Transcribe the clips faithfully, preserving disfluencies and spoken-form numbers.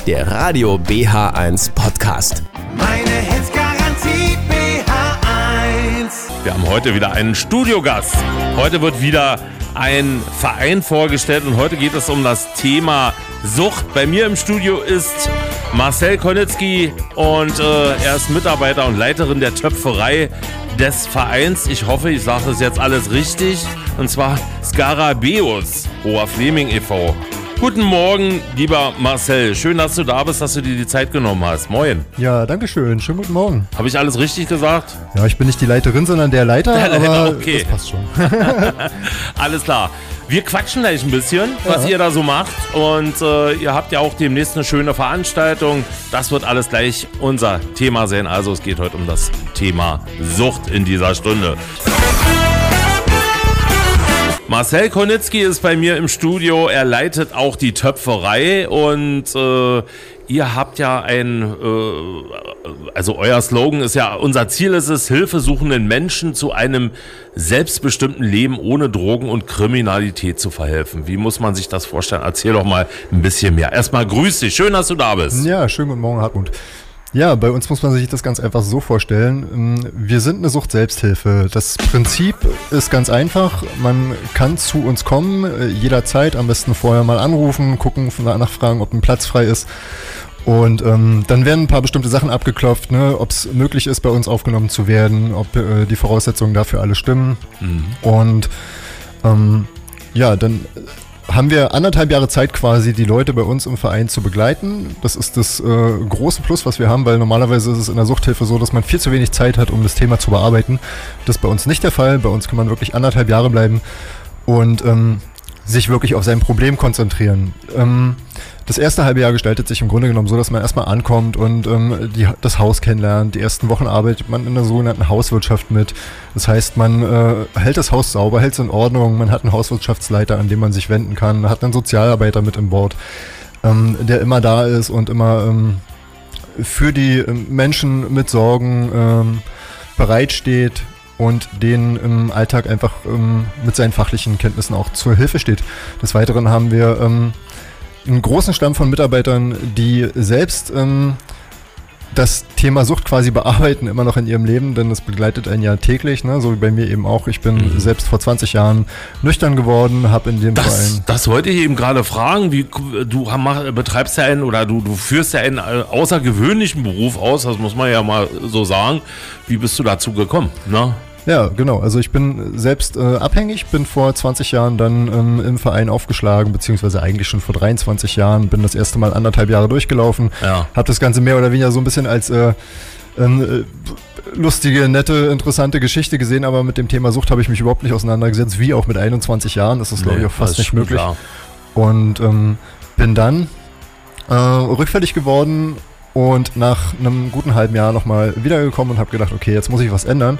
der Radio B H eins Podcast. Meine Hits Garantie B H eins. Wir haben heute wieder einen Studiogast. Heute wird wieder ein Verein vorgestellt und heute geht es um das Thema Sucht. Bei mir im Studio ist Marcel Konitzki und äh, er ist Mitarbeiter und Leiterin der Töpferei des Vereins. Ich hoffe, ich sage das jetzt alles richtig. Und zwar Skarabeus, Hoher Fleming e V Guten Morgen, lieber Marcel. Schön, dass du da bist, dass du dir die Zeit genommen hast. Moin. Ja, danke schön. Schönen guten Morgen. Habe ich alles richtig gesagt? Ja, ich bin nicht die Leiterin, sondern der Leiter, Der Leiter, aber okay. das passt schon. Alles klar. Wir quatschen gleich ein bisschen, was Ja. ihr da so macht. Und äh, ihr habt ja auch demnächst eine schöne Veranstaltung. Das wird alles gleich unser Thema sein. Also es geht heute um das Thema Sucht in dieser Stunde. Marcel Konitzki ist bei mir im Studio. Er leitet auch die Töpferei und äh, ihr habt ja ein, äh, also euer Slogan ist ja, unser Ziel ist es, hilfesuchenden Menschen zu einem selbstbestimmten Leben ohne Drogen und Kriminalität zu verhelfen. Wie muss man sich das vorstellen? Erzähl doch mal ein bisschen mehr. Erstmal grüß dich. Schön, dass du da bist. Ja, schönen guten Morgen, Hartmut. Ja, bei uns muss man sich das ganz einfach so vorstellen. Wir sind eine Sucht-Selbsthilfe. Das Prinzip ist ganz einfach. Man kann zu uns kommen, jederzeit, am besten vorher mal anrufen, gucken, nachfragen, ob ein Platz frei ist. Und ähm, dann werden ein paar bestimmte Sachen abgeklopft, ne, ob es möglich ist, bei uns aufgenommen zu werden, ob äh, die Voraussetzungen dafür alle stimmen. Mhm. Und ähm, ja, dann haben wir anderthalb Jahre Zeit quasi, die Leute bei uns im Verein zu begleiten. Das ist das äh, große Plus, was wir haben, weil normalerweise ist es in der Suchthilfe so, dass man viel zu wenig Zeit hat, um das Thema zu bearbeiten. Das ist bei uns nicht der Fall. Bei uns kann man wirklich anderthalb Jahre bleiben und ähm, sich wirklich auf sein Problem konzentrieren. Ähm, das erste halbe Jahr gestaltet sich im Grunde genommen so, dass man erstmal ankommt und ähm, die, das Haus kennenlernt. Die ersten Wochen arbeitet man in der sogenannten Hauswirtschaft mit. Das heißt, man äh, hält das Haus sauber, hält es in Ordnung, man hat einen Hauswirtschaftsleiter, an den man sich wenden kann, hat einen Sozialarbeiter mit im Board, ähm, der immer da ist und immer ähm, für die ähm, Menschen mit Sorgen ähm, bereitsteht und denen im Alltag einfach ähm, mit seinen fachlichen Kenntnissen auch zur Hilfe steht. Des Weiteren haben wir ähm, einen großen Stamm von Mitarbeitern, die selbst ähm, das Thema Sucht quasi bearbeiten, immer noch in ihrem Leben, denn das begleitet einen ja täglich, ne? So wie bei mir eben auch. Ich bin mhm. selbst vor zwanzig Jahren nüchtern geworden, habe in dem Das, Verein... das wollte ich eben gerade fragen. Wie, du mach, betreibst ja einen oder du, du führst ja einen außergewöhnlichen Beruf aus, das muss man ja mal so sagen. Wie bist du dazu gekommen? Ne? Ja, genau. Also ich bin selbst äh, abhängig, bin vor zwanzig Jahren dann ähm, im Verein aufgeschlagen, beziehungsweise eigentlich schon vor dreiundzwanzig Jahren, bin das erste Mal anderthalb Jahre durchgelaufen, ja. Habe das Ganze mehr oder weniger so ein bisschen als äh, äh, lustige, nette, interessante Geschichte gesehen, aber mit dem Thema Sucht habe ich mich überhaupt nicht auseinandergesetzt, wie auch mit einundzwanzig Jahren, das ist glaube nee, ich auch fast nicht möglich. Klar. Und ähm, bin dann äh, rückfällig geworden und nach einem guten halben Jahr nochmal wiedergekommen und habe gedacht, okay, jetzt muss ich was ändern.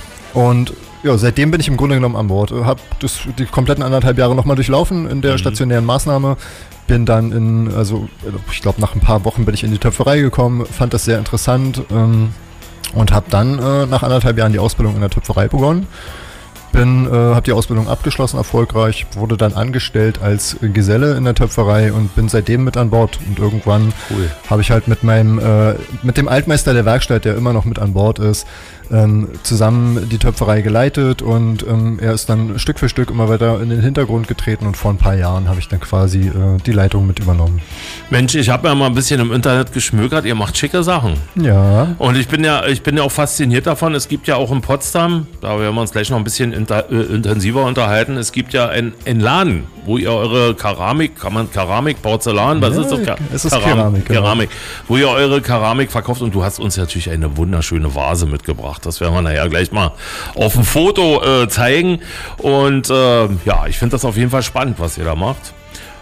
Und ja, seitdem bin ich im Grunde genommen an Bord. Habe das die kompletten anderthalb Jahre nochmal durchlaufen in der mhm. stationären Maßnahme. Bin dann in, also ich glaube nach ein paar Wochen bin ich in die Töpferei gekommen, fand das sehr interessant ähm, und habe dann äh, nach anderthalb Jahren die Ausbildung in der Töpferei begonnen. Bin, äh, habe die Ausbildung abgeschlossen, erfolgreich, wurde dann angestellt als Geselle in der Töpferei und bin seitdem mit an Bord. Und irgendwann cool. habe ich halt mit meinem, äh, mit dem Altmeister der Werkstatt, der immer noch mit an Bord ist, ähm, zusammen die Töpferei geleitet und ähm, er ist dann Stück für Stück immer weiter in den Hintergrund getreten und vor ein paar Jahren habe ich dann quasi äh, die Leitung mit übernommen. Mensch, ich habe ja mal ein bisschen im Internet geschmökert, ihr macht schicke Sachen. Ja. Und ich bin ja, ich bin ja auch fasziniert davon, es gibt ja auch in Potsdam, da werden wir uns gleich noch ein bisschen inter, äh, intensiver unterhalten, es gibt ja ein, ein Laden, wo ihr eure Keramik, kann man Keramik, Porzellan, was ja, ist das? Ka- es ist Keram- Keramik. Genau. Keramik, wo ihr eure Keramik verkauft und du hast uns natürlich eine wunderschöne Vase mitgebracht. Das werden wir nachher gleich mal auf dem Foto äh, zeigen. Und äh, ja, ich finde das auf jeden Fall spannend, was ihr da macht.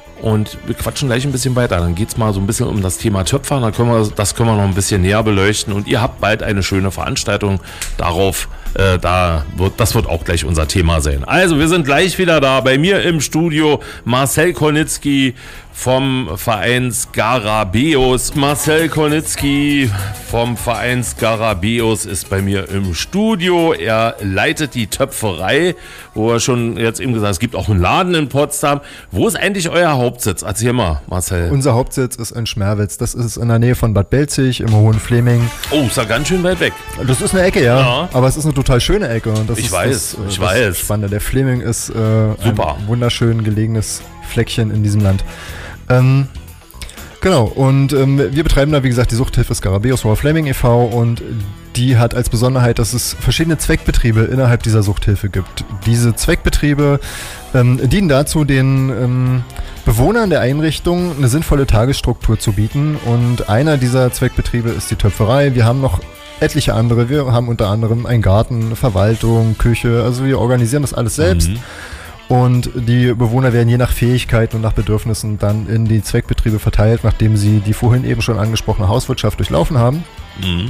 Und wir quatschen gleich ein bisschen weiter. Dann geht es mal so ein bisschen um das Thema Töpfern. Dann können wir, das können wir noch ein bisschen näher beleuchten. Und ihr habt bald eine schöne Veranstaltung. Darauf Äh, da wird, das wird auch gleich unser Thema sein. Also, wir sind gleich wieder da. Bei mir im Studio Marcel Kornitzki vom Verein Skarabeus. Marcel Kornitzki vom Verein Skarabeus ist bei mir im Studio. Er leitet die Töpferei, wo er schon jetzt eben gesagt hat, es gibt auch einen Laden in Potsdam. Wo ist eigentlich euer Hauptsitz? Erzähl mal, Marcel. Unser Hauptsitz ist in Schmerwitz. Das ist in der Nähe von Bad Belzig im Hohenfleming. Oh, ist ja ganz schön weit weg. Das ist eine Ecke, ja. Ja. Aber es ist eine total schöne Ecke. Und das Ich ist weiß, das, ich das weiß. Spannende. Der Fleming ist äh, Super. ein wunderschön gelegenes Fleckchen in diesem Land. Ähm, genau, und ähm, wir betreiben da, wie gesagt, die Suchthilfe Skarabeus Hohenfleming e V und die hat als Besonderheit, dass es verschiedene Zweckbetriebe innerhalb dieser Suchthilfe gibt. Diese Zweckbetriebe ähm, dienen dazu, den ähm, Bewohnern der Einrichtung eine sinnvolle Tagesstruktur zu bieten und einer dieser Zweckbetriebe ist die Töpferei. Wir haben noch etliche andere, wir haben unter anderem einen Garten, Verwaltung, Küche, also wir organisieren das alles selbst. Mhm. Und die Bewohner werden je nach Fähigkeiten und nach Bedürfnissen dann in die Zweckbetriebe verteilt, nachdem sie die vorhin eben schon angesprochene Hauswirtschaft durchlaufen haben. Mhm.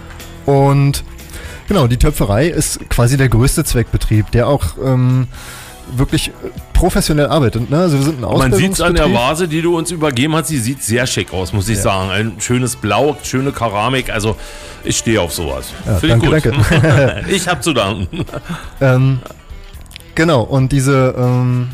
Und genau, die Töpferei ist quasi der größte Zweckbetrieb, der auch ähm, wirklich professionell arbeitet. Ne? Also wir sind ein Man sieht es an der Ausbildungsbetrieb. Vase, die du uns übergeben hast, sie sieht sehr schick aus, muss ich Ja. sagen. Ein schönes Blau, schöne Keramik, also ich stehe auf sowas. Ja, Finde ich danke, gut. danke. Ich habe zu danken. Ähm, genau, und diese ähm,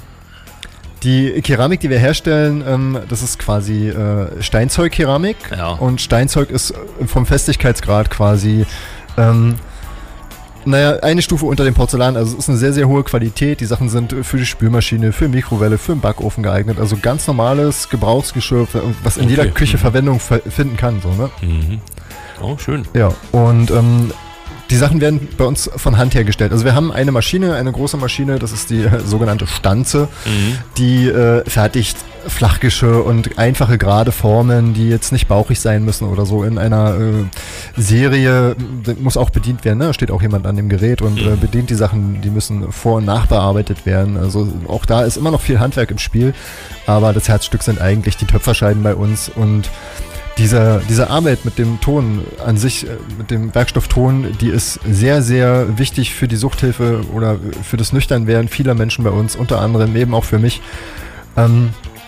die Keramik, die wir herstellen, ähm, das ist quasi äh, Steinzeug-Keramik. Ja. Und Steinzeug ist vom Festigkeitsgrad quasi ähm, naja, eine Stufe unter dem Porzellan. Also es ist eine sehr, sehr hohe Qualität. Die Sachen sind für die Spülmaschine, für Mikrowelle, für den Backofen geeignet. Also ganz normales Gebrauchsgeschirr, was in Okay. jeder Küche Mhm. Verwendung ver- finden kann. So, ne? Mhm. Oh, schön. Ja, und ähm, die Sachen werden bei uns von Hand hergestellt. Also wir haben eine Maschine, eine große Maschine, das ist die äh, sogenannte Stanze, Mhm. die äh, fertigt Flachgeschirr und einfache gerade Formen, die jetzt nicht bauchig sein müssen oder so. In einer äh, Serie das muss auch bedient werden, ne? Steht auch jemand an dem Gerät und äh, bedient die Sachen, die müssen vor- und nachbearbeitet werden. Also auch da ist immer noch viel Handwerk im Spiel, aber das Herzstück sind eigentlich die Töpferscheiben bei uns und Diese, diese Arbeit mit dem Ton an sich, äh, mit dem Werkstoff Ton, die ist sehr, sehr wichtig für die Suchthilfe oder für das Nüchternwerden vieler Menschen bei uns, unter anderem eben auch für mich. Ähm,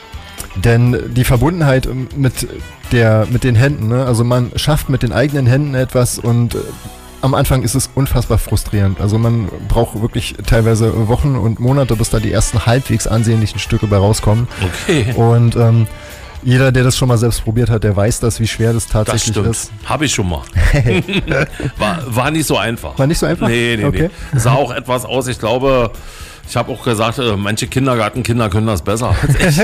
denn die Verbundenheit mit, der, mit den Händen, ne? Also man schafft mit den eigenen Händen etwas und äh, am Anfang ist es unfassbar frustrierend. Also man braucht wirklich teilweise Wochen und Monate, bis da die ersten halbwegs ansehnlichen Stücke bei rauskommen. Okay. Und ähm, jeder, der das schon mal selbst probiert hat, der weiß das, wie schwer das Das tatsächlich stimmt. ist. Habe ich schon mal. war, war nicht so einfach. War nicht so einfach? Nee, nee, Okay. nee. Sah auch etwas aus, ich glaube, ich habe auch gesagt, äh, manche Kindergartenkinder können das besser als ich.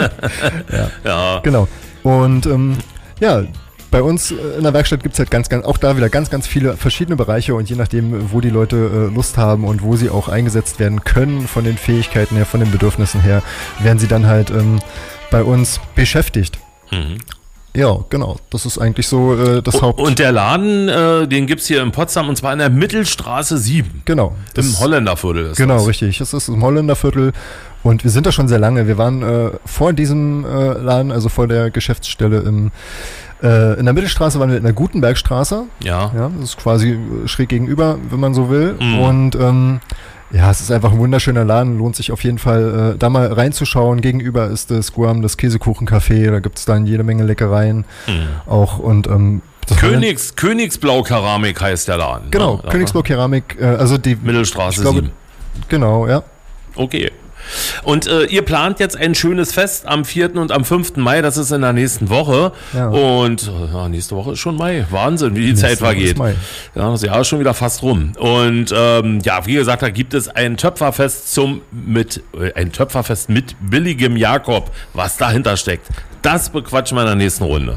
Ja. Ja. Genau. Und ähm, ja, bei uns in der Werkstatt gibt es halt ganz, ganz, auch da wieder ganz, ganz viele verschiedene Bereiche und je nachdem, wo die Leute äh, Lust haben und wo sie auch eingesetzt werden können, von den Fähigkeiten her, von den Bedürfnissen her, werden sie dann halt ähm, bei uns beschäftigt. Mhm. Ja, genau. Das ist eigentlich so äh, das Haupt... Und der Laden, äh, den gibt es hier in Potsdam und zwar in der Mittelstraße sieben. genau. Im Das- Holländerviertel ist Genau, das. richtig. Es ist im Holländerviertel und wir sind da schon sehr lange. Wir waren äh, vor diesem äh, Laden, also vor der Geschäftsstelle im, äh, in der Mittelstraße, waren wir in der Gutenbergstraße. Ja. Ja, das ist quasi äh, schräg gegenüber, wenn man so will. Mhm. Und ähm, ja, es ist einfach ein wunderschöner Laden. Lohnt sich auf jeden Fall, äh, da mal reinzuschauen. Gegenüber ist das Guam, das Käsekuchencafé. Da gibt es dann jede Menge Leckereien Mhm. auch. Und ähm, das Königs, Königsblau-Keramik heißt der Laden. Genau, ne? Königsblau Keramik. Äh, also die Mittelstraße ich glaube, sieben. Genau, ja. Okay. Und äh, ihr plant jetzt ein schönes Fest am vierten und am fünften Mai, das ist in der nächsten Woche. Ja. Und äh, ja, nächste Woche ist schon Mai. Wahnsinn, wie die Nächste Zeit Woche ist vergeht. Mai. Ja, das Jahr ist schon wieder fast rum. Und ähm, ja, wie gesagt, da gibt es ein Töpferfest zum mit äh, ein Töpferfest mit billigem Jakob. Was dahinter steckt, das bequatschen wir in der nächsten Runde.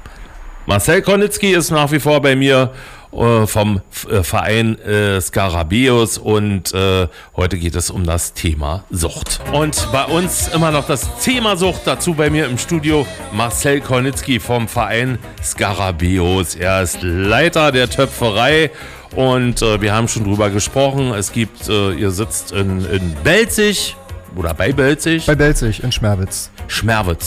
Marcel Kornitzki ist nach wie vor bei mir äh, vom äh, Verein äh, Skarabeus und äh, heute geht es um das Thema Sucht. Und bei uns immer noch das Thema Sucht, dazu bei mir im Studio Marcel Kornitzki vom Verein Skarabeus. Er ist Leiter der Töpferei und äh, wir haben schon drüber gesprochen. Es gibt, äh, ihr sitzt in, in Belzig oder bei Belzig. Bei Belzig in Schmerwitz. Schmerwitz.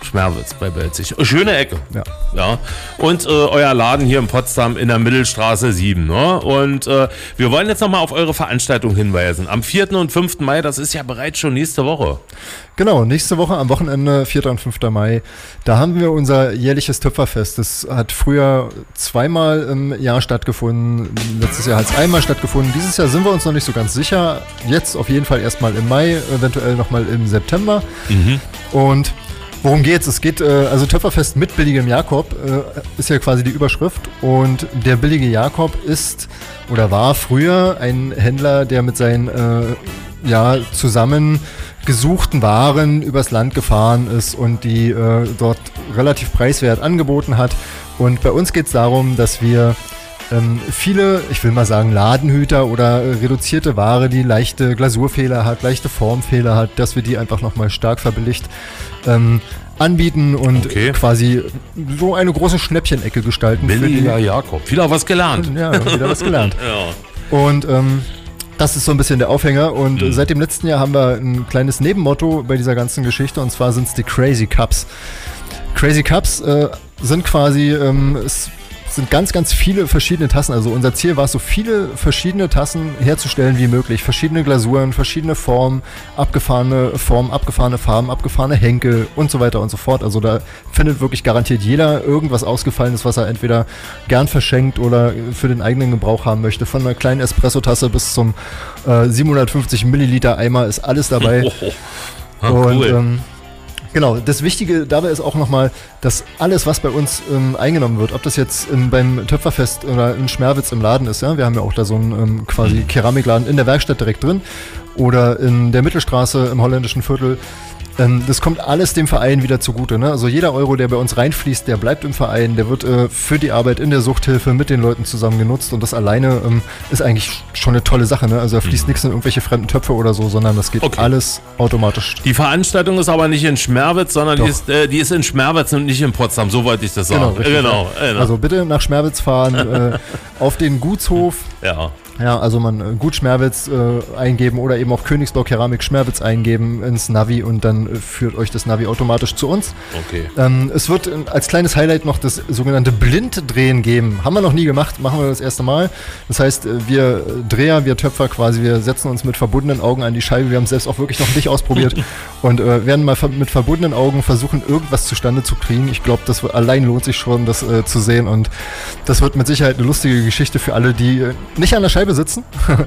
Schmerwitz bei Belzig. Schöne Ecke. Ja. Ja. Und äh, euer Laden hier in Potsdam in der Mittelstraße sieben. Ne? Und äh, wir wollen jetzt nochmal auf eure Veranstaltung hinweisen. Am vierten und fünften Mai, das ist ja bereits schon nächste Woche. Genau, nächste Woche am Wochenende, vierten und fünften Mai, da haben wir unser jährliches Töpferfest. Das hat früher zweimal im Jahr stattgefunden, letztes Jahr hat es einmal stattgefunden. Dieses Jahr sind wir uns noch nicht so ganz sicher. Jetzt auf jeden Fall erstmal im Mai, eventuell nochmal im September. Mhm. Und worum geht's? Es geht, äh, also Töpferfest mit billigem Jakob äh, ist ja quasi die Überschrift. Und der billige Jakob ist oder war früher ein Händler, der mit seinen äh, ja, zusammen gesuchten Waren übers Land gefahren ist und die äh, dort relativ preiswert angeboten hat. Und bei uns geht es darum, dass wir ähm, viele, ich will mal sagen, Ladenhüter oder äh, reduzierte Ware, die leichte Glasurfehler hat, leichte Formfehler hat, dass wir die einfach nochmal stark verbilligt ähm, anbieten und okay. quasi so eine große Schnäppchenecke gestalten. Billiger Jakob. Wieder was gelernt. Ja, wieder was gelernt. Ja. Und ähm, das ist so ein bisschen der Aufhänger und mhm. seit dem letzten Jahr haben wir ein kleines Nebenmotto bei dieser ganzen Geschichte und zwar sind es die Crazy Cups. Crazy Cups äh, sind quasi, ähm, es sind ganz, ganz viele verschiedene Tassen. Also unser Ziel war es, so viele verschiedene Tassen herzustellen wie möglich. Verschiedene Glasuren, verschiedene Formen, abgefahrene Formen, abgefahrene Farben, abgefahrene Henkel und so weiter und so fort. Also da findet wirklich garantiert jeder irgendwas Ausgefallenes, was er entweder gern verschenkt oder für den eigenen Gebrauch haben möchte. Von einer kleinen Espresso-Tasse bis zum äh, siebenhundertfünfzig Milliliter Eimer ist alles dabei. Oh, ah, cool. Und ähm, genau, das Wichtige dabei ist auch nochmal, dass alles, was bei uns ähm, eingenommen wird, ob das jetzt ähm, beim Töpferfest oder in Schmerwitz im Laden ist, ja, wir haben ja auch da so einen ähm, quasi Keramikladen in der Werkstatt direkt drin oder in der Mittelstraße im holländischen Viertel, ähm, das kommt alles dem Verein wieder zugute. Ne? Also jeder Euro, der bei uns reinfließt, der bleibt im Verein, der wird äh, für die Arbeit in der Suchthilfe mit den Leuten zusammen genutzt und das alleine ähm, ist eigentlich schon eine tolle Sache. Ne? Also da fließt mhm. nichts in irgendwelche fremden Töpfe oder so, sondern das geht okay. alles automatisch. Die Veranstaltung ist aber nicht in Schmerwitz, sondern die ist, äh, die ist in Schmerwitz und nicht in Potsdam, so wollte ich das sagen. Genau, richtig, genau, ja. genau. Also bitte nach Schmerwitz fahren, äh, auf den Gutshof. Ja. Ja, also man äh, gut Schmerwitz äh, eingeben oder eben auch Königsblau Keramik Schmerwitz eingeben ins Navi und dann äh, führt euch das Navi automatisch zu uns. Okay. Ähm, es wird äh, als kleines Highlight noch das sogenannte Blinddrehen geben. Haben wir noch nie gemacht, machen wir das erste Mal. Das heißt, äh, wir Dreher, wir Töpfer quasi, wir setzen uns mit verbundenen Augen an die Scheibe. Wir haben es selbst auch wirklich noch nicht ausprobiert und äh, werden mal ver- mit verbundenen Augen versuchen, irgendwas zustande zu kriegen. Ich glaube, das allein lohnt sich schon, das äh, zu sehen und das wird mit Sicherheit eine lustige Geschichte für alle, die äh, nicht an der Scheibe sitzen.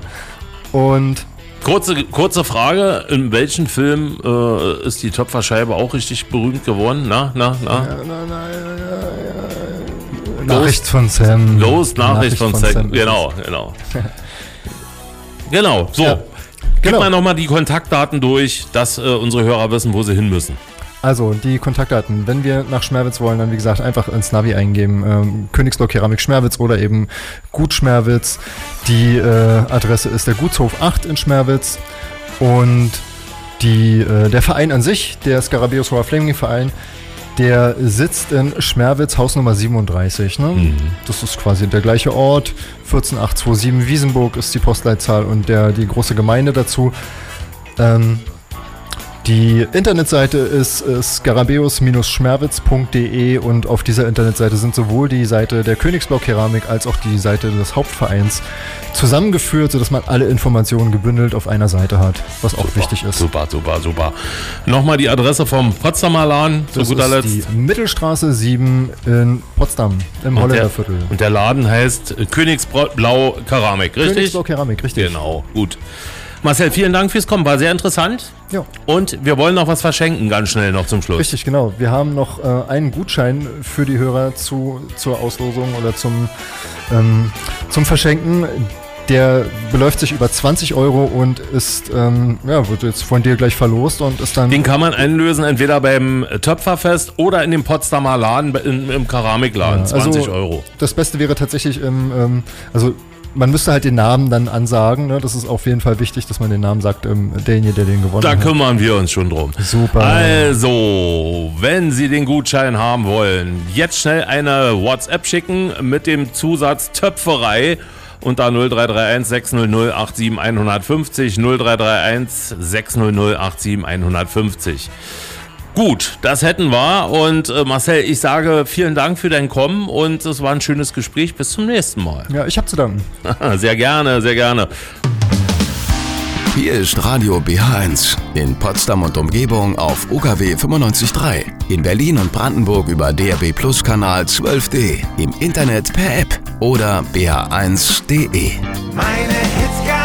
Und kurze, kurze Frage, in welchem Film äh, ist die Töpferscheibe auch richtig berühmt geworden? Na, na, na? Ja, na, na, ja, ja, ja. Nachricht von Sam. Los, Nachricht, Nachricht von, von Sam. Sam. Genau, genau. Genau, so. Ja, Gib genau. mal nochmal die Kontaktdaten durch, dass äh, unsere Hörer wissen, wo sie hin müssen. Also, die Kontaktdaten, wenn wir nach Schmerwitz wollen, dann wie gesagt einfach ins Navi eingeben, ähm, Königsblau Keramik Schmerwitz oder eben Gut Schmerwitz. Die äh, Adresse ist der Gutshof acht in Schmerwitz und die, äh, der Verein an sich, der Skarabäus Royal Flaming Verein, der sitzt in Schmerwitz, Hausnummer siebenunddreißig. Ne? Mhm. Das ist quasi der gleiche Ort, vierzehn acht zwei sieben Wiesenburg ist die Postleitzahl und der, die große Gemeinde dazu. Ähm, Die Internetseite ist äh, skarabäus Schmerwitz punkt de und auf dieser Internetseite sind sowohl die Seite der Königsblau Keramik als auch die Seite des Hauptvereins zusammengeführt, sodass man alle Informationen gebündelt auf einer Seite hat, was auch super, wichtig ist. Super, super, super. Nochmal die Adresse vom Potsdamer Laden, zu guter Letzt. Das ist die Mittelstraße sieben in Potsdam, im und Holländerviertel. Der, und der Laden heißt Königsblau Keramik, richtig? Königsblau Keramik, richtig. Genau, gut. Marcel, vielen Dank fürs Kommen, war sehr interessant. Ja. Und wir wollen noch was verschenken, ganz schnell noch zum Schluss. Richtig, genau. Wir haben noch äh, einen Gutschein für die Hörer zu, zur Auslosung oder zum, ähm, zum Verschenken. Der beläuft sich über zwanzig Euro und ist, ähm, ja, wird jetzt von dir gleich verlost und ist dann... Den kann man einlösen, entweder beim Töpferfest oder in dem Potsdamer Laden, im, im Keramikladen, ja, zwanzig also Euro. Das Beste wäre tatsächlich im, ähm, also... Man müsste halt den Namen dann ansagen, ne? Das ist auf jeden Fall wichtig, dass man den Namen sagt, ähm, derjenige, der den gewonnen da hat. Da kümmern wir uns schon drum. Super. Also, wenn Sie den Gutschein haben wollen, jetzt schnell eine WhatsApp schicken mit dem Zusatz Töpferei unter null drei drei eins sechs null null acht sieben eins fünf null, null drei drei eins sechs null null acht sieben eins fünf null. Gut, das hätten wir. Und äh, Marcel, ich sage vielen Dank für dein Kommen und es war ein schönes Gespräch. Bis zum nächsten Mal. Ja, ich habe zu danken. Sehr gerne, sehr gerne. Hier ist Radio B H eins. In Potsdam und Umgebung auf O K W fünfundneunzig Komma drei. In Berlin und Brandenburg über D A B Plus Kanal zwölf D. Im Internet per App oder b h eins punkt d e. Meine Hits